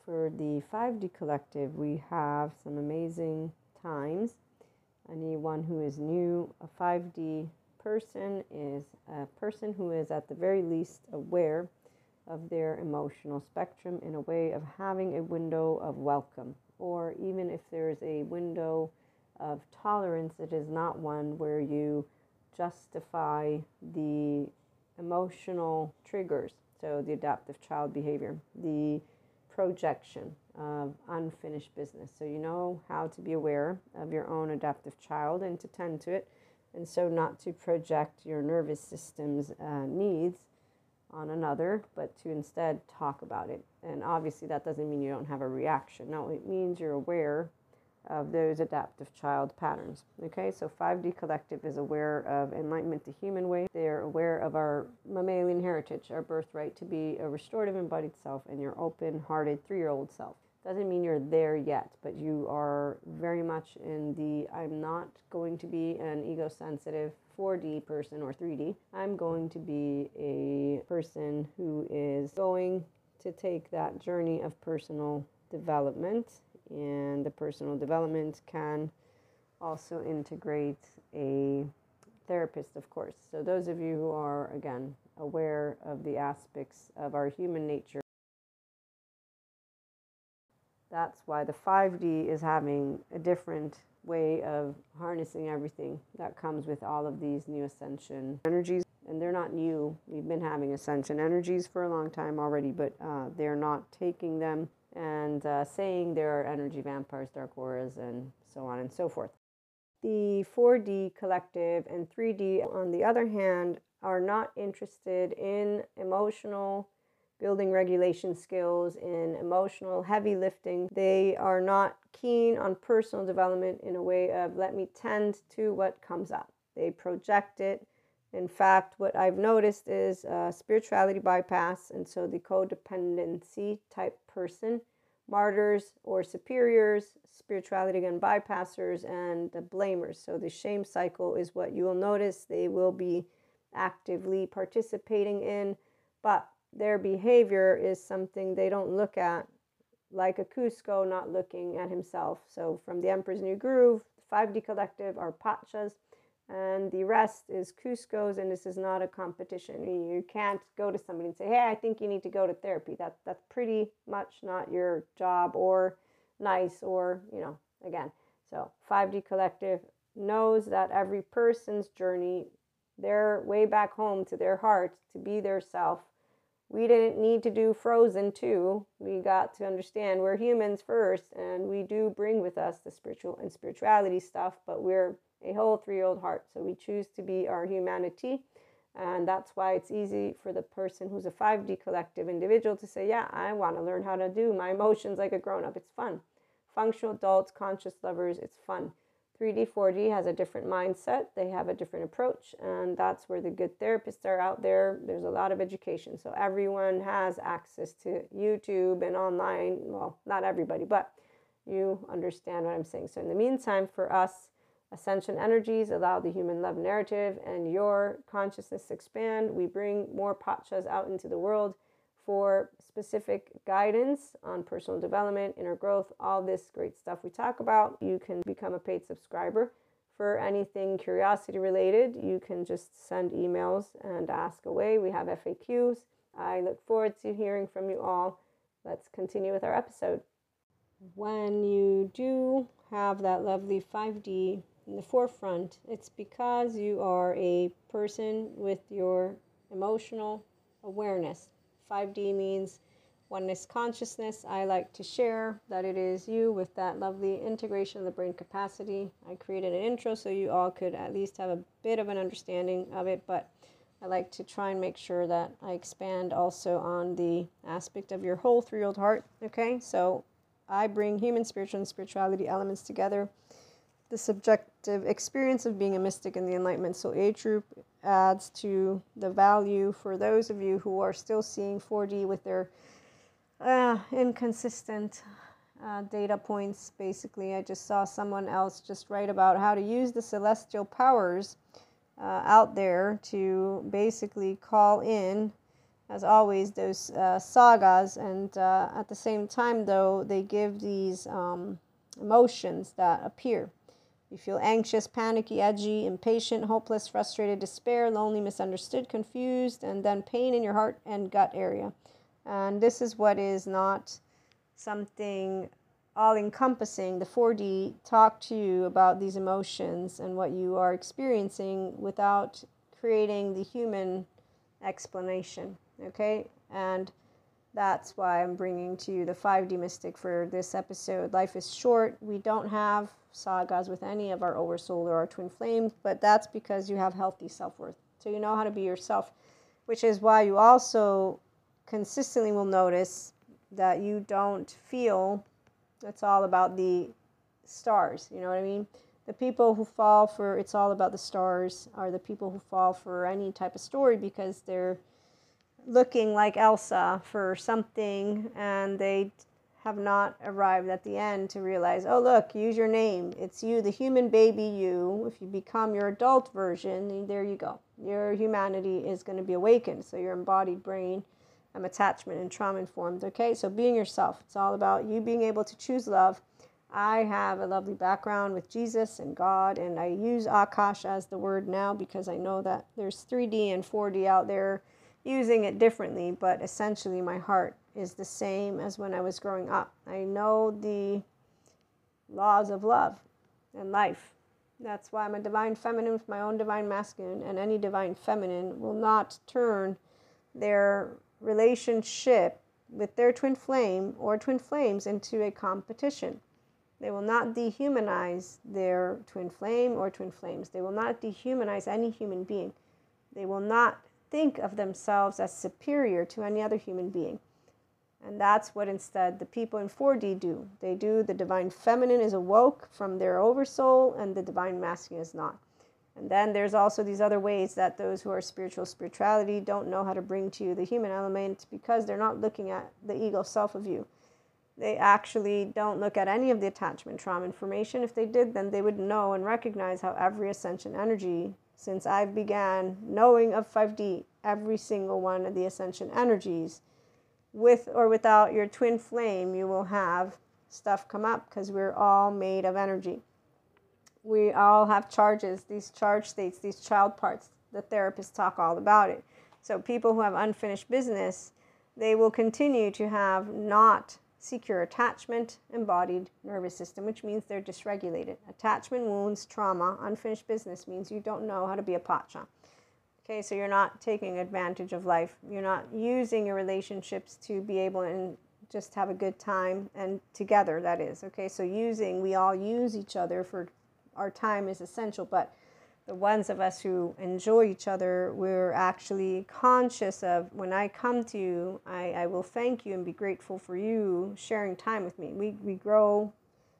for the 5D collective, we have some amazing times. Anyone who is new, a 5D person is a person who is at the very least aware of their emotional spectrum in a way of having a window of welcome, or even if there's a window of tolerance, it is not one where you justify the emotional triggers. So the adaptive child behavior, the projection of unfinished business. So you know how to be aware of your own adaptive child and to tend to it, and so not to project your nervous system's needs on another, but to instead talk about it. And obviously that doesn't mean you don't have a reaction. No, it means you're aware of those adaptive child patterns. Okay, so 5D collective is aware of enlightenment the human way. They are aware of our mammalian heritage, our birthright to be a restorative embodied self and your open-hearted 3-year-old self. Doesn't mean you're there yet, but you are very much in the I'm not going to be an ego-sensitive 4D person or 3D. I'm going to be a person who is going to take that journey of personal development, and the personal development can also integrate a therapist, of course. So those of you who are, again, aware of the aspects of our human nature, that's why the 5D is having a different way of harnessing everything that comes with all of these new ascension energies. And they're not new. We've been having ascension energies for a long time already, but they're not taking them and saying there are energy vampires, dark auras, and so on and so forth. The 4D collective and 3D, on the other hand, are not interested in emotional building regulation skills, in emotional heavy lifting. They are not keen on personal development in a way of let me tend to what comes up. They project it. In fact, what I've noticed is spirituality bypass, and so the codependency type person, martyrs or superiors, spirituality again bypassers, and the blamers. So the shame cycle is what you will notice they will be actively participating in, but their behavior is something they don't look at, like a Cusco not looking at himself. So from the Emperor's New Groove, the 5D collective are Pachas, and the rest is Cuscos, and this is not a competition. You can't go to somebody and say, hey, I think you need to go to therapy. That's pretty much not your job or nice or, again. So 5D collective knows that every person's journey, their way back home to their heart, to be their self. We didn't need to do Frozen 2. We got to understand we're humans first, and we do bring with us the spiritual and spirituality stuff, but we're a whole 3-year-old heart. So we choose to be our humanity, and that's why it's easy for the person who's a 5D collective individual to say, yeah, I want to learn how to do my emotions like a grown-up. It's fun. Functional adults, conscious lovers, it's fun. 3D, 4D has a different mindset. They have a different approach, and that's where the good therapists are out there. There's a lot of education. So everyone has access to YouTube and online. Well, not everybody, but you understand what I'm saying. So in the meantime, for us, ascension energies allow the human love narrative and your consciousness to expand. We bring more Pachas out into the world for specific guidance on personal development, inner growth, all this great stuff we talk about. You can become a paid subscriber for anything curiosity related. You can just send emails and ask away. We have FAQs. I look forward to hearing from you all. Let's continue with our episode. When you do have that lovely 5D in the forefront, it's because you are a person with your emotional awareness. 5D means oneness consciousness. I like to share that it is you with that lovely integration of the brain capacity. I created an intro so you all could at least have a bit of an understanding of it, but I like to try and make sure that I expand also on the aspect of your whole 3-year-old heart. Okay, so I bring human, spiritual, and spirituality elements together. The subjective experience of being a mystic in the Enlightenment Soul Age group adds to the value for those of you who are still seeing 4D with their inconsistent data points. Basically, I just saw someone else just write about how to use the celestial powers out there to basically call in as always, those sagas. And at the same time, though, they give these emotions that appear. You feel anxious, panicky, edgy, impatient, hopeless, frustrated, despair, lonely, misunderstood, confused, and then pain in your heart and gut area. And this is what is not something all-encompassing. The 4D talk to you about these emotions and what you are experiencing without creating the human explanation, okay? And that's why I'm bringing to you the 5D Mystic for this episode. Life is short. We don't have sagas with any of our oversoul or our twin flames, but that's because you have healthy self-worth. So you know how to be yourself, which is why you also consistently will notice that you don't feel it's all about the stars. You know what I mean? The people who fall for it's all about the stars are the people who fall for any type of story because they're looking like Elsa for something and they have not arrived at the end to realize, oh look, use your name. It's you, the human baby you. If you become your adult version, there you go. Your humanity is going to be awakened. So your embodied brain, attachment and trauma informed. Okay, so being yourself. It's all about you being able to choose love. I have a lovely background with Jesus and God, and I use Akash as the word now because I know that there's 3D and 4D out there using it differently, but essentially my heart is the same as when I was growing up. I know the laws of love and life. That's why I'm a divine feminine with my own divine masculine, and any divine feminine will not turn their relationship with their twin flame or twin flames into a competition. They will not dehumanize their twin flame or twin flames. They will not dehumanize any human being. They will not think of themselves as superior to any other human being. And that's what instead the people in 4D do. They do. The divine feminine is awoke from their oversoul and the divine masculine is not. And then there's also these other ways that those who are spirituality don't know how to bring to you the human element because they're not looking at the ego self of you. They actually don't look at any of the attachment trauma information. If they did, then they would know and recognize how every ascension energy, since I began knowing of 5D, every single one of the ascension energies, with or without your twin flame, you will have stuff come up because we're all made of energy. We all have charges, these charge states, these child parts. The therapists talk all about it. So people who have unfinished business, they will continue to have not secure attachment, embodied nervous system, which means they're dysregulated. Attachment, wounds, trauma, unfinished business means you don't know how to be a pacha. Okay, so you're not taking advantage of life. You're not using your relationships to be able and just have a good time and together, that is. Okay, so we all use each other for our time is essential, but the ones of us who enjoy each other, we're actually conscious of when I come to you, I will thank you and be grateful for you sharing time with me. We grow,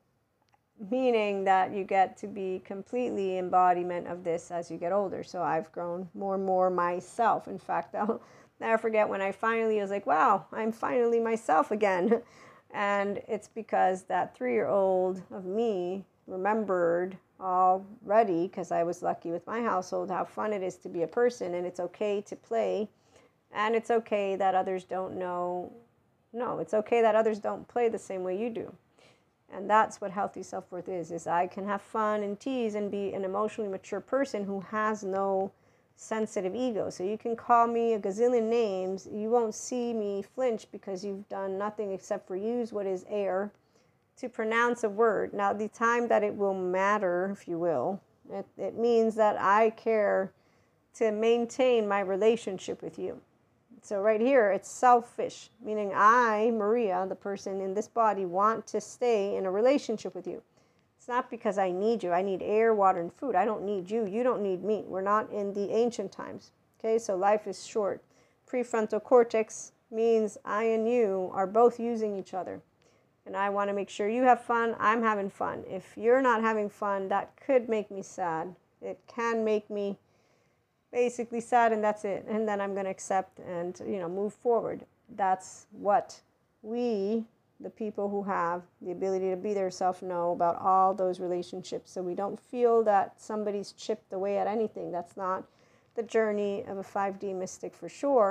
meaning that you get to be completely embodiment of this as you get older. So I've grown more and more myself. In fact, I'll never forget when I finally was like, wow, I'm finally myself again. And it's because that 3-year-old of me remembered already, because I was lucky with my household, how fun it is to be a person, and it's okay to play, and it's okay that others don't know. No, it's okay that others don't play the same way you do. And that's what healthy self-worth is I can have fun and tease and be an emotionally mature person who has no sensitive ego. So you can call me a gazillion names, you won't see me flinch because you've done nothing except for use what is air to pronounce a word. Now, the time that it will matter, if you will, it means that I care to maintain my relationship with you. So right here, it's selfish, meaning I, Maria, the person in this body, want to stay in a relationship with you. It's not because I need you. I need air, water, and food. I don't need you. You don't need me. We're not in the ancient times. Okay, so life is short. Prefrontal cortex means I and you are both using each other. And I want to make sure you have fun, I'm having fun. If you're not having fun, that could make me sad. It can make me basically sad, and that's it. And then I'm going to accept and, move forward. That's what we, the people who have the ability to be their self, know about all those relationships. So we don't feel that somebody's chipped away at anything. That's not the journey of a 5D mystic for sure.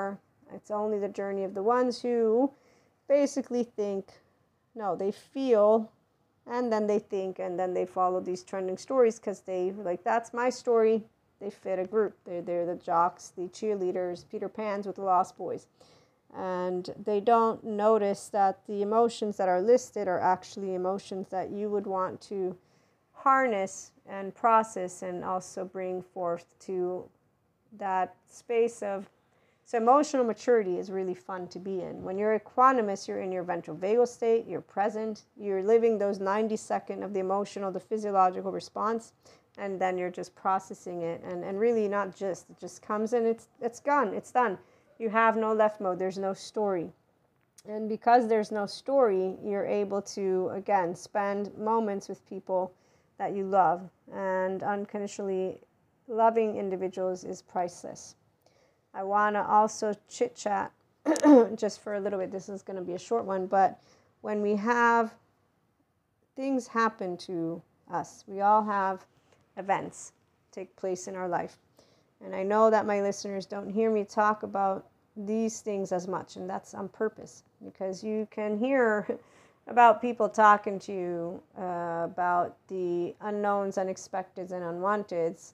It's only the journey of the ones who basically think, no, they feel, and then they think, and then they follow these trending stories because they like, that's my story. They fit a group. They're the jocks, the cheerleaders, Peter Pans with the Lost Boys. And they don't notice that the emotions that are listed are actually emotions that you would want to harness and process and also bring forth to that space of. So emotional maturity is really fun to be in. When you're equanimous, you're in your ventral vagal state, you're present, you're living those 90-second of the emotional, the physiological response, and then you're just processing it. And really not just, it just comes in, it's gone, it's done. You have no left mode, there's no story. And because there's no story, you're able to, again, spend moments with people that you love. And unconditionally loving individuals is priceless. I want to also chit-chat just for a little bit. This is going to be a short one, but when we have things happen to us, we all have events take place in our life. And I know that my listeners don't hear me talk about these things as much, and that's on purpose, because you can hear about people talking to you about the unknowns, unexpecteds, and unwanteds.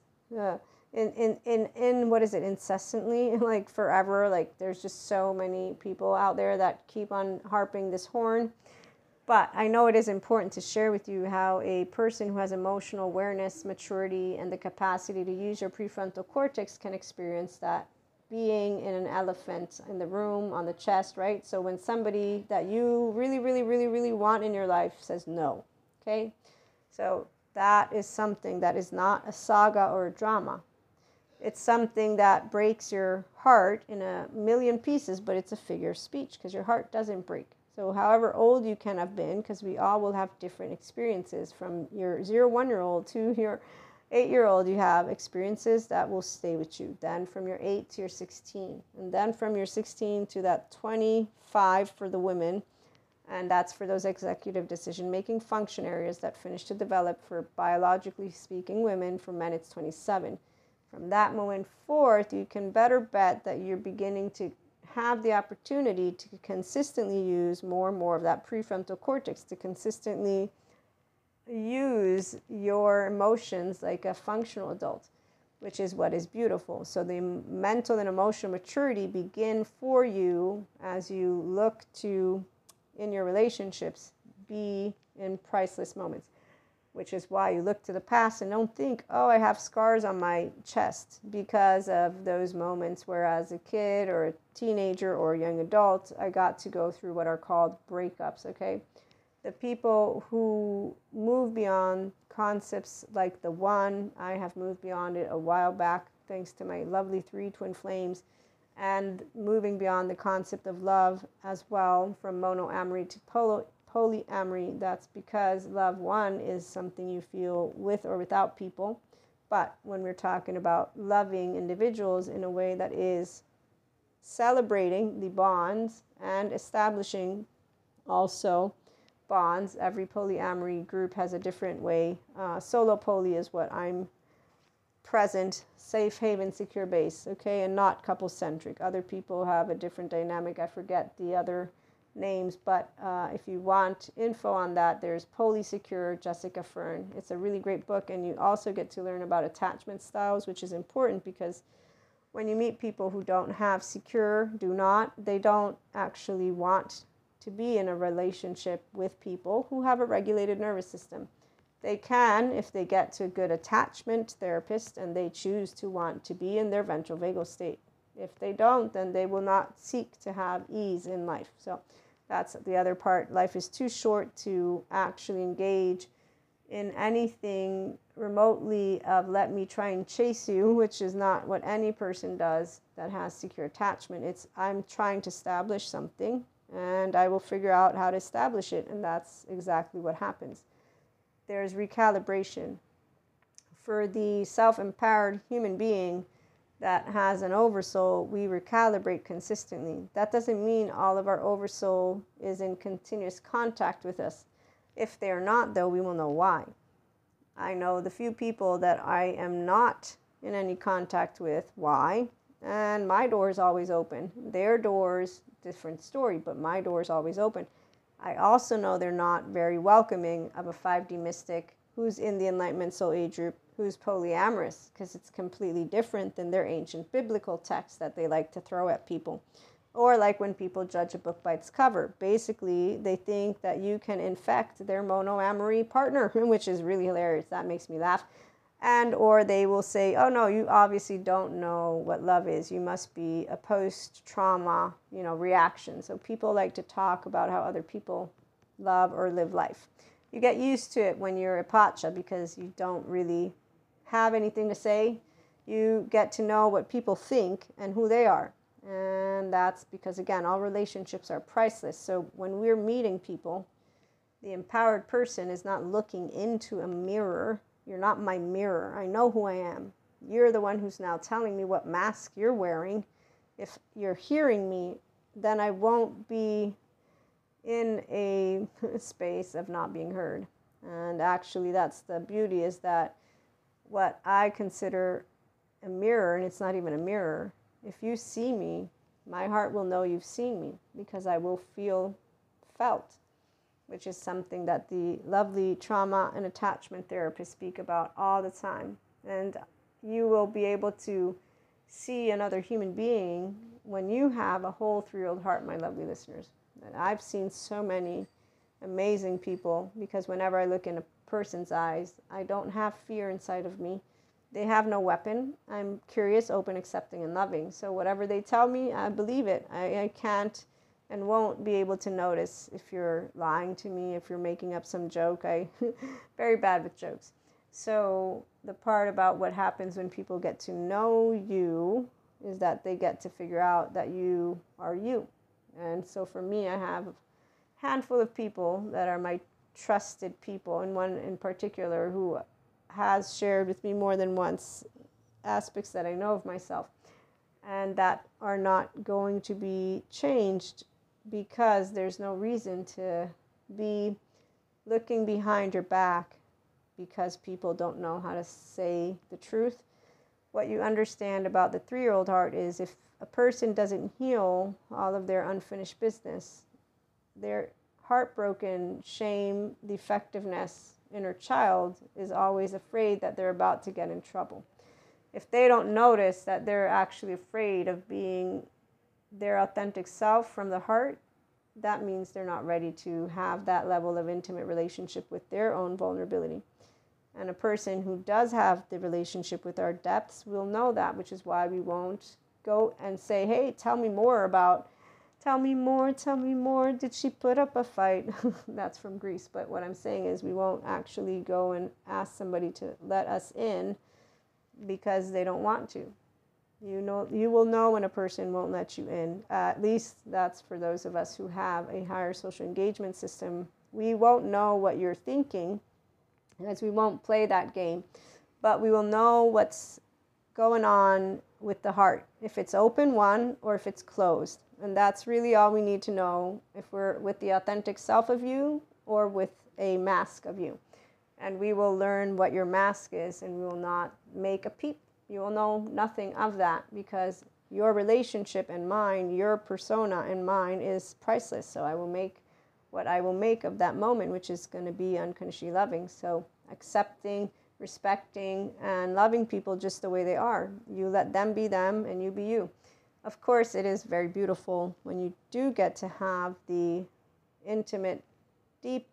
In what is it, incessantly, like forever. Like there's just so many people out there that keep on harping this horn. But I know it is important to share with you how a person who has emotional awareness, maturity, and the capacity to use your prefrontal cortex can experience that being in an elephant in the room, on the chest, right? So when somebody that you really, really, really, really want in your life says no, okay? So that is something that is not a saga or a drama. It's something that breaks your heart in a million pieces, but it's a figure of speech because your heart doesn't break. So however old you can have been, because we all will have different experiences, from your 0-1-year-old to your 8-year-old, you have experiences that will stay with you. Then from your 8 to your 16, and then from your 16 to that 25 for the women, and that's for those executive decision-making function areas that finish to develop for biologically speaking women. For men, it's 27. From that moment forth, you can better bet that you're beginning to have the opportunity to consistently use more and more of that prefrontal cortex, to consistently use your emotions like a functional adult, which is what is beautiful. So the mental and emotional maturity begin for you as you look to, in your relationships, be in priceless moments. Which is why you look to the past and don't think, oh, I have scars on my chest because of those moments where as a kid or a teenager or a young adult, I got to go through what are called breakups, okay? The people who move beyond concepts like the one, I have moved beyond it a while back, thanks to my lovely 3 twin flames, and moving beyond the concept of love as well, from monoamory to polyamory. That's because love, one, is something you feel with or without people. But when we're talking about loving individuals in a way that is celebrating the bonds and establishing also bonds, every polyamory group has a different way. Solo poly is what I'm present, safe haven, secure base, okay, and not couple centric. Other people have a different dynamic. I forget the other names, but if you want info on that, there's Polysecure, Jessica Fern. It's a really great book, and you also get to learn about attachment styles, which is important because when you meet people who don't have secure, they don't actually want to be in a relationship with people who have a regulated nervous system. They can if they get to a good attachment therapist and they choose to want to be in their ventral vagal state. If they don't, then they will not seek to have ease in life. So that's the other part. Life is too short to actually engage in anything remotely of let me try and chase you, which is not what any person does that has secure attachment. It's I'm trying to establish something and I will figure out how to establish it. And that's exactly what happens. There's recalibration. For the self-empowered human being that has an oversoul, we recalibrate consistently. That doesn't mean all of our oversoul is in continuous contact with us. If they are not, though, we will know why. I know the few people that I am not in any contact with, why, And my door is always open. Their doors, different story, but my door is always open. I also know they're not very welcoming of a 5D mystic who's in the Enlightenment Soul Age group, who's polyamorous, because it's completely different than their ancient biblical text that they like to throw at people. Or like when people judge a book by its cover. Basically, they think that you can infect their monoamory partner, which is really hilarious. That makes me laugh. And or they will say, oh no, you obviously don't know what love is. You must be a post-trauma, reaction. So people like to talk about how other people love or live life. You get used to it when you're a Pacha because you don't really have anything to say. You get to know what people think and who they are. And that's because, again, all relationships are priceless. So when we're meeting people, the empowered person is not looking into a mirror. You're not my mirror. I know who I am. You're the one who's now telling me what mask you're wearing. If you're hearing me, then I won't be in a space of not being heard. And actually, that's the beauty, is that what I consider a mirror, and it's not even a mirror, if you see me, my heart will know you've seen me because I will feel felt, which is something that the lovely trauma and attachment therapists speak about all the time. And you will be able to see another human being when you have a whole 3-year-old heart, my lovely listeners. And I've seen so many amazing people because whenever I look in a person's eyes, I don't have fear inside of me. They have no weapon. I'm curious, open, accepting, and loving. So whatever they tell me, I believe it. I can't and won't be able to notice if you're lying to me, if you're making up some joke. I very bad with jokes. So the part about what happens when people get to know you is that they get to figure out that you are you. And so for me, I have a handful of people that are my trusted people, and one in particular who has shared with me more than once aspects that I know of myself and that are not going to be changed because there's no reason to be looking behind your back because people don't know how to say the truth. What you understand about the 3-year-old heart is if a person doesn't heal all of their unfinished business, their heartbroken shame, defectiveness, inner child is always afraid that they're about to get in trouble. If they don't notice that they're actually afraid of being their authentic self from the heart, that means they're not ready to have that level of intimate relationship with their own vulnerability. And a person who does have the relationship with our depths will know that, which is why we won't go and say, hey, tell me more. Did she put up a fight? That's from Greece. But what I'm saying is we won't actually go and ask somebody to let us in because they don't want to. You will know when a person won't let you in. At least that's for those of us who have a higher social engagement system. We won't know what you're thinking, as we won't play that game. But we will know what's going on with the heart, if it's open, one, or if it's closed. And that's really all we need to know if we're with the authentic self of you or with a mask of you. And we will learn what your mask is, and we will not make a peep. You will know nothing of that because your relationship and mine, your persona and mine is priceless. So I will make what I will make of that moment, which is going to be unconditionally loving. So accepting, respecting, and loving people just the way they are. You let them be them and you be you. Of course, it is very beautiful when you do get to have the intimate, deep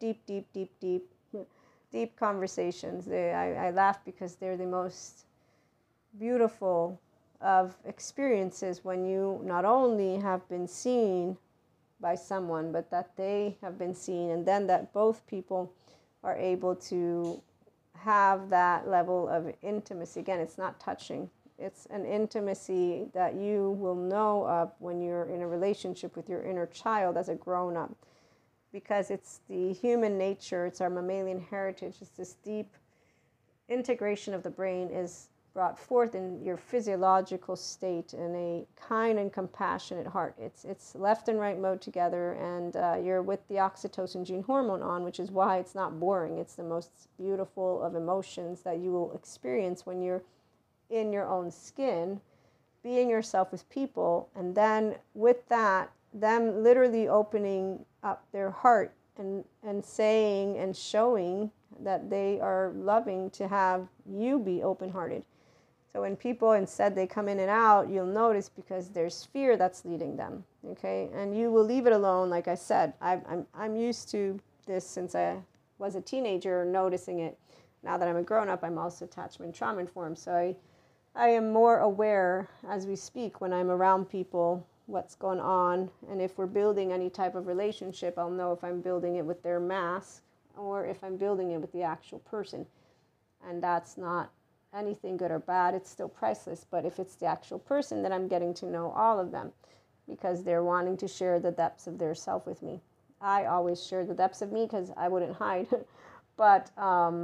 conversations. I laugh because they're the most beautiful of experiences when you not only have been seen by someone, but that they have been seen, and then that both people are able to have that level of intimacy. Again, it's not touching. It's an intimacy that you will know of when you're in a relationship with your inner child as a grown-up, because it's the human nature, it's our mammalian heritage, it's this deep integration of the brain is brought forth in your physiological state in a kind and compassionate heart. It's left and right mode together, and you're with the oxytocin gene hormone on, which is why it's not boring. It's the most beautiful of emotions that you will experience when you're in your own skin, being yourself with people, and then with that, them literally opening up their heart and saying and showing that they are loving to have you be open-hearted. So when people instead they come in and out, you'll notice because there's fear that's leading them, okay? And you will leave it alone. Like I said, I'm used to this since I was a teenager, noticing it. Now that I'm a grown-up, I'm also attachment trauma informed. So I am more aware as we speak when I'm around people, what's going on. And if we're building any type of relationship, I'll know if I'm building it with their mask or if I'm building it with the actual person. And that's not anything good or bad, it's still priceless. But if it's the actual person, then I'm getting to know all of them because they're wanting to share the depths of their self with me. I always share the depths of me because I wouldn't hide. But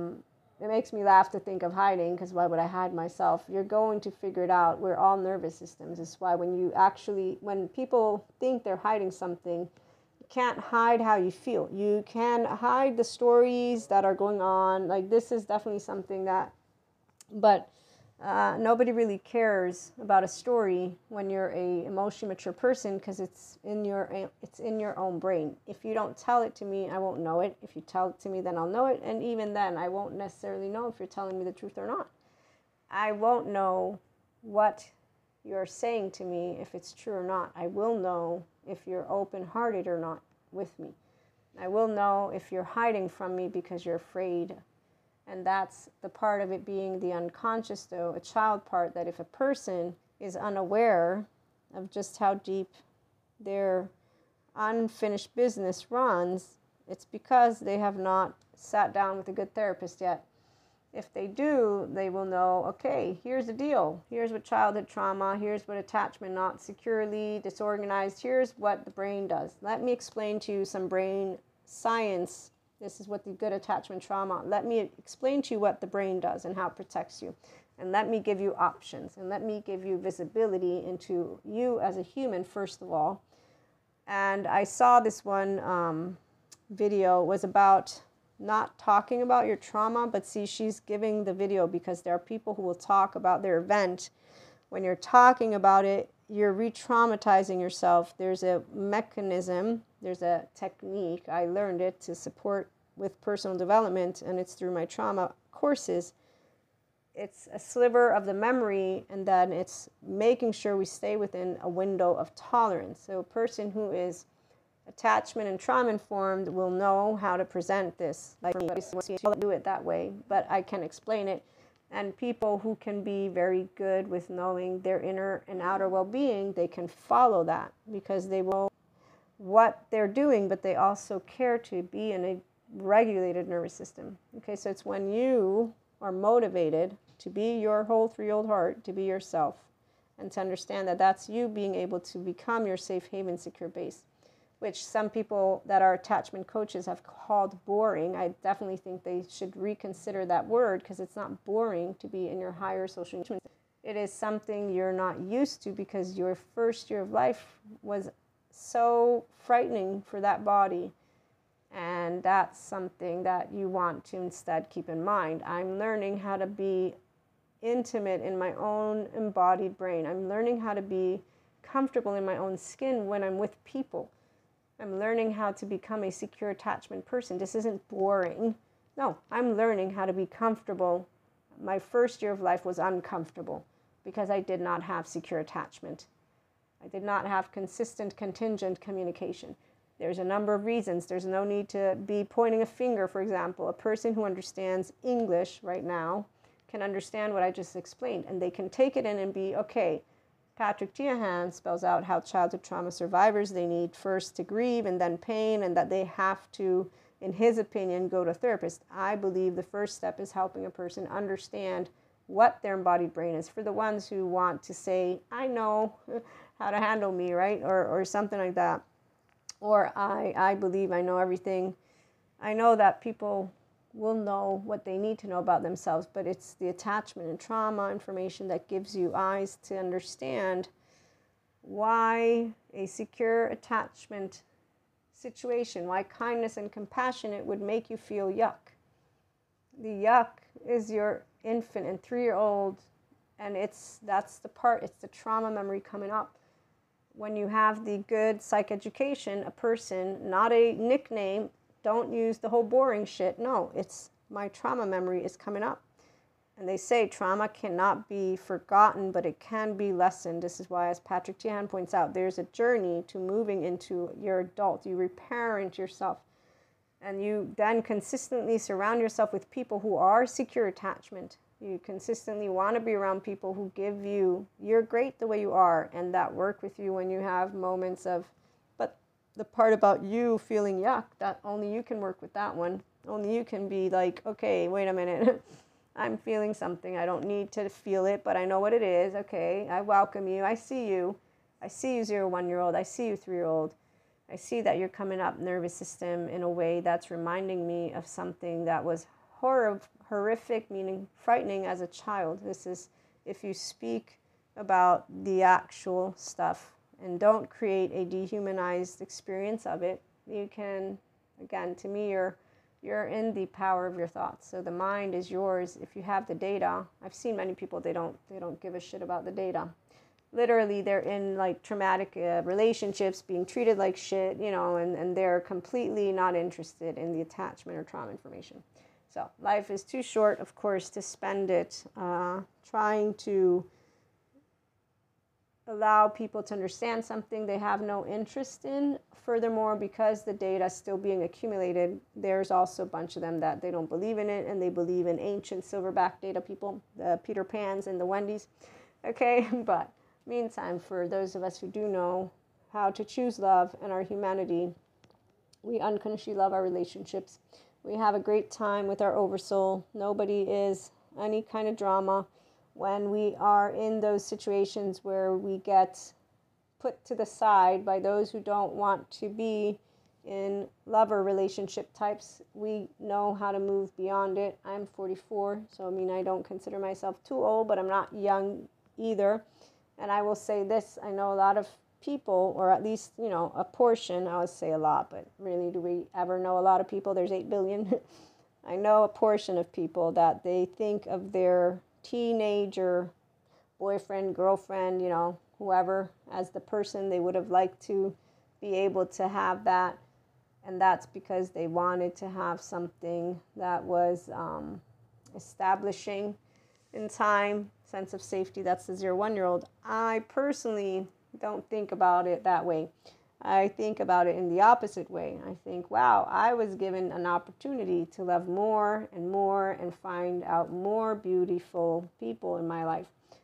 it makes me laugh to think of hiding, because why would I hide myself? You're going to figure it out. We're all nervous systems. It's why when people think they're hiding something, you can't hide how you feel. You can hide the stories that are going on. Like, this is definitely something that, but nobody really cares about a story when you're a emotionally mature person, because it's in your own brain. If you don't tell it to me, I won't know it. If you tell it to me, then I'll know it. And even then, I won't necessarily know if you're telling me the truth or not. I won't know what you're saying to me, if it's true or not. I will know if you're open-hearted or not with me. I will know if you're hiding from me because you're afraid. And that's the part of it being the unconscious, though, a child part, that if a person is unaware of just how deep their unfinished business runs, it's because they have not sat down with a good therapist yet. If they do, they will know, okay, here's the deal. Here's what childhood trauma, here's what attachment not securely disorganized, here's what the brain does. Let me explain to you some brain science. This is what the good attachment trauma. Let me explain to you what the brain does and how it protects you. And let me give you options. And let me give you visibility into you as a human, first of all. And I saw this one video was about not talking about your trauma. But see, she's giving the video because there are people who will talk about their event. When you're talking about it, you're re-traumatizing yourself. There's a mechanism, there's a technique. I learned it to support with personal development, and it's through my trauma courses. It's a sliver of the memory, and then it's making sure we stay within a window of tolerance. So a person who is attachment and trauma informed will know how to present this. Like, I'll do it that way, but I can explain it. And people who can be very good with knowing their inner and outer well-being, they can follow that because they will what they're doing, but they also care to be in a regulated nervous system. Okay, so it's when you are motivated to be your whole 3-year-old heart, to be yourself, and to understand that that's you being able to become your safe haven, secure base, which some people that are attachment coaches have called boring. I definitely think they should reconsider that word, because it's not boring to be in your higher social engagement. It is something you're not used to because your first year of life was so frightening for that body. And that's something that you want to instead keep in mind. I'm learning how to be intimate in my own embodied brain. I'm learning how to be comfortable in my own skin when I'm with people. I'm learning how to become a secure attachment person. This isn't boring. No, I'm learning how to be comfortable. My first year of life was uncomfortable because I did not have secure attachment. I did not have consistent, contingent communication. There's a number of reasons. There's no need to be pointing a finger, for example. A person who understands English right now can understand what I just explained, and they can take it in and be, okay, Patrick Tiahan spells out how childhood trauma survivors, they need first to grieve and then pain, and that they have to, in his opinion, go to a therapist. I believe the first step is helping a person understand what their embodied brain is. For the ones who want to say, I know how to handle me, right? Or something like that. Or I believe I know everything. I know that people will know what they need to know about themselves, but it's the attachment and trauma information that gives you eyes to understand why a secure attachment situation, why kindness and compassion, it would make you feel yuck. The yuck is your infant and 3-year-old And that's the part, it's the trauma memory coming up. When you have the good psychoeducation, a person, not a nickname, don't use the whole boring shit. No, it's my trauma memory is coming up. And they say trauma cannot be forgotten, but it can be lessened. This is why, as Patrick Tihan points out, there's a journey to moving into your adult. You reparent yourself. And you then consistently surround yourself with people who are secure attachment. You consistently want to be around people who give you, you're great the way you are, and that work with you when you have moments of, but the part about you feeling yuck, that only you can work with that one. Only you can be like, okay, wait a minute. I'm feeling something. I don't need to feel it, but I know what it is. Okay, I welcome you. I see you. I see you 0-1-year-old. I see you 3-year-old. I see that you're coming up nervous system in a way that's reminding me of something that was horrific, meaning frightening as a child. This is if you speak about the actual stuff and don't create a dehumanized experience of it, you can, again, to me, you're in the power of your thoughts. So the mind is yours if you have the data. I've seen many people, they don't give a shit about the data. Literally, they're in like traumatic relationships, being treated like shit, you know, and they're completely not interested in the attachment or trauma information. So life is too short, of course, to spend it trying to allow people to understand something they have no interest in. Furthermore, because the data is still being accumulated, there's also a bunch of them that they don't believe in it, and they believe in ancient silverback data people, the Peter Pans and the Wendy's. Okay, but meantime, for those of us who do know how to choose love and our humanity, we unconditionally love our relationships. We have a great time with our oversoul. Nobody is any kind of drama. When we are in those situations where we get put to the side by those who don't want to be in lover relationship types, we know how to move beyond it. I'm 44, so I mean, I don't consider myself too old, but I'm not young either. And I will say this, I know a lot of people, or at least, you know, a portion, I would say a lot, but really, do we ever know a lot of people? There's 8 billion. I know a portion of people that they think of their teenager boyfriend, girlfriend, you know, whoever, as the person they would have liked to be able to have that. And that's because they wanted to have something that was establishing in time, sense of safety. That's the 0-1-year-old. I personally don't think about it that way. I think about it in the opposite way. I think, wow, I was given an opportunity to love more and find out more beautiful people in my life.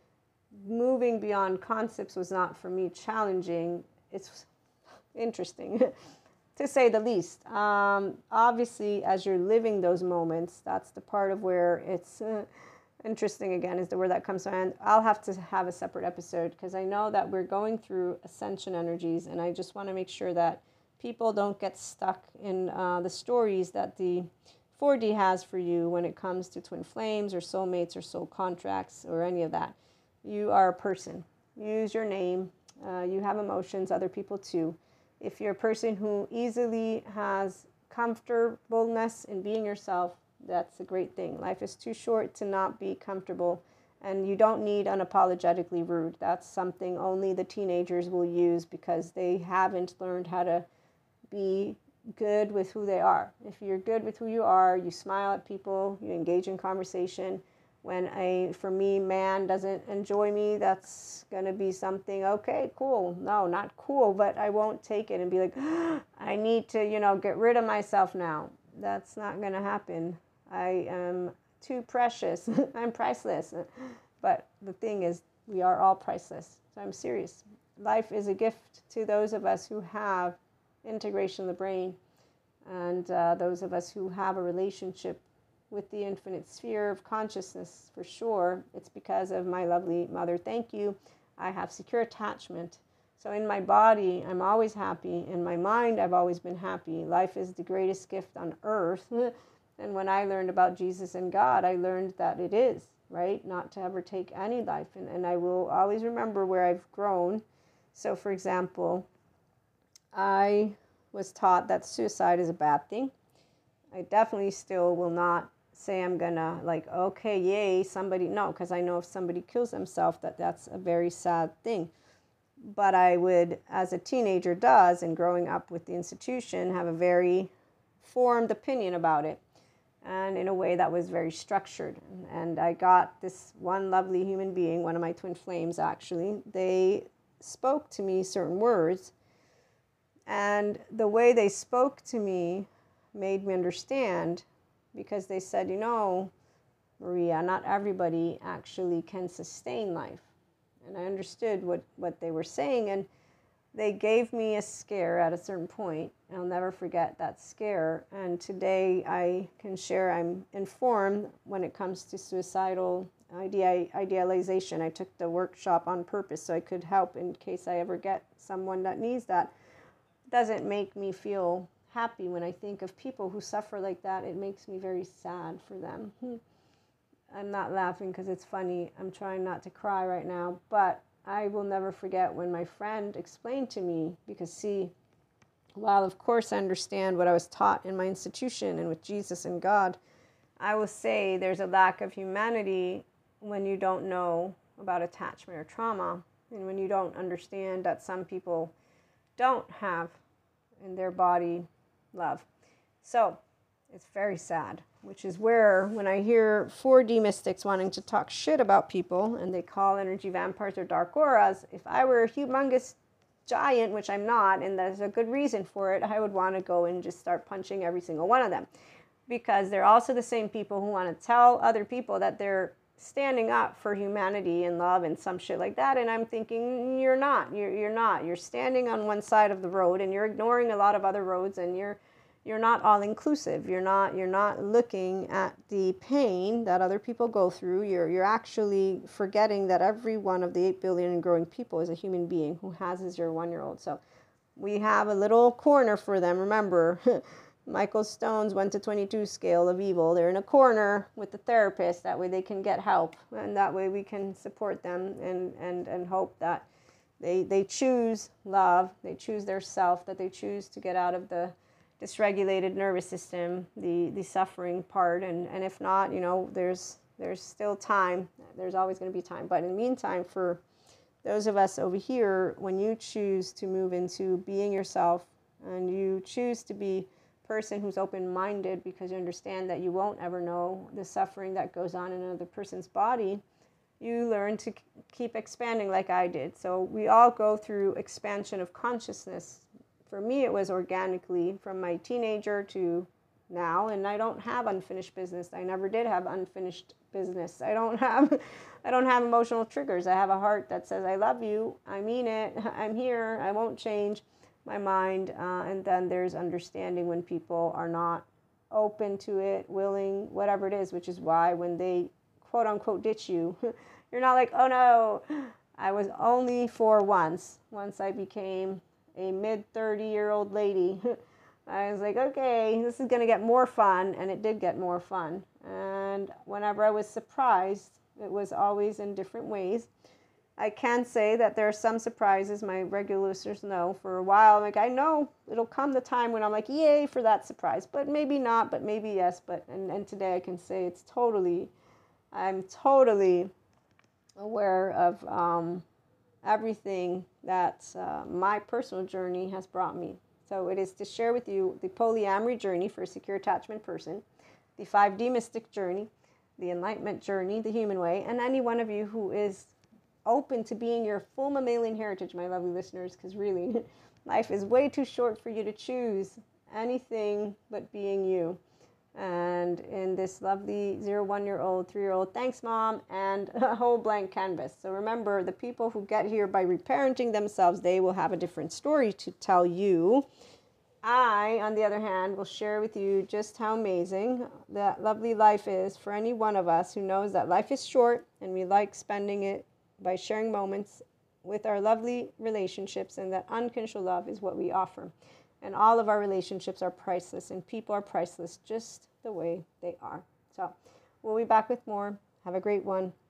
Moving beyond concepts was not for me challenging. It's interesting to say the least. Obviously, as you're living those moments, that's the part of where it's interesting, again, is the word that comes to mind. I'll have to have a separate episode because I know that we're going through ascension energies, and I just want to make sure that people don't get stuck in the stories that the 4D has for you when it comes to twin flames or soulmates or soul contracts or any of that. You are a person. Use your name. You have emotions, other people too. If you're a person who easily has comfortableness in being yourself, that's a great thing. Life is too short to not be comfortable, and you don't need unapologetically rude. That's something only the teenagers will use because they haven't learned how to be good with who they are. If you're good with who you are, you smile at people, you engage in conversation. When for me, man doesn't enjoy me, that's going to be something, okay, cool. No, not cool, but I won't take it and be like, I need to, you know, get rid of myself now. That's not going to happen. I am too precious. I'm priceless. But the thing is, we are all priceless. So I'm serious. Life is a gift to those of us who have integration of the brain, and those of us who have a relationship with the infinite sphere of consciousness, for sure. It's because of my lovely mother. Thank you. I have secure attachment. So in my body, I'm always happy. In my mind, I've always been happy. Life is the greatest gift on earth. And when I learned about Jesus and God, I learned that it is, right? Not to ever take any life. And I will always remember where I've grown. So for example, I was taught that suicide is a bad thing. I definitely still will not say I'm gonna like, okay, yay, somebody, no, because I know if somebody kills themselves, that's a very sad thing. But I would, as a teenager does, and growing up with the institution, have a very formed opinion about it, and in a way that was very structured. And I got this one lovely human being, one of my twin flames actually, they spoke to me certain words, and the way they spoke to me made me understand, because they said, you know, Maria, not everybody actually can sustain life. And I understood what they were saying, and they gave me a scare at a certain point. I'll never forget that scare. And today I can share I'm informed when it comes to suicidal idealization. I took the workshop on purpose so I could help in case I ever get someone that needs that. It doesn't make me feel happy when I think of people who suffer like that. It makes me very sad for them. I'm not laughing because it's funny. I'm trying not to cry right now, but I will never forget when my friend explained to me, because see, while of course I understand what I was taught in my institution and with Jesus and God, I will say there's a lack of humanity when you don't know about attachment or trauma, and when you don't understand that some people don't have in their body love. So it's very sad, which is where when I hear 4D mystics wanting to talk shit about people and they call energy vampires or dark auras, if I were a humongous giant, which I'm not, and there's a good reason for it, I would want to go and just start punching every single one of them, because they're also the same people who want to tell other people that they're standing up for humanity and love and some shit like that. And I'm thinking, you're not. You're standing on one side of the road and you're ignoring a lot of other roads, and you're not all inclusive. You're not looking at the pain that other people go through. You're actually forgetting that every one of the 8 billion and growing people is a human being who has a 0-1-year-old. So we have a little corner for them. Remember, Michael Stone's 1 to 22 scale of evil. They're in a corner with the therapist. That way they can get help, and that way we can support them and hope that they choose love, they choose their self, that they choose to get out of the dysregulated nervous system, the suffering part, and if not, you know, there's still time. There's always going to be time. But in the meantime, for those of us over here, when you choose to move into being yourself, and you choose to be a person who's open-minded, because you understand that you won't ever know the suffering that goes on in another person's body, you learn to keep expanding like I did. So we all go through expansion of consciousness. For me, it was organically from my teenager to now, and I don't have unfinished business. I never did have unfinished business. I don't have emotional triggers. I have a heart that says, I love you, I mean it, I'm here, I won't change my mind. And then there's understanding when people are not open to it, willing, whatever it is, which is why when they quote unquote ditch you, you're not like, oh no. I was only for once I became a mid-30-year-old lady. I was like, okay, this is going to get more fun, and it did get more fun. And whenever I was surprised, it was always in different ways. I can say that there are some surprises my regular listeners know. For a while, like, I know it'll come the time when I'm like, yay for that surprise, but maybe not, but maybe yes. But and today I can say I'm totally aware of everything that my personal journey has brought me. So it is to share with you the polyamory journey for a secure attachment person, the 5D mystic journey, the enlightenment journey, the human way, and any one of you who is open to being your full mammalian heritage, my lovely listeners, because really, life is way too short for you to choose anything but being you. And in this lovely 0-1-year-old, 3-year-old, thanks mom, and a whole blank canvas. So remember, the people who get here by reparenting themselves, they will have a different story to tell you. I, on the other hand, will share with you just how amazing that lovely life is for any one of us who knows that life is short, and we like spending it by sharing moments with our lovely relationships, and that unconditional love is what we offer. And all of our relationships are priceless, and people are priceless just the way they are. So we'll be back with more. Have a great one.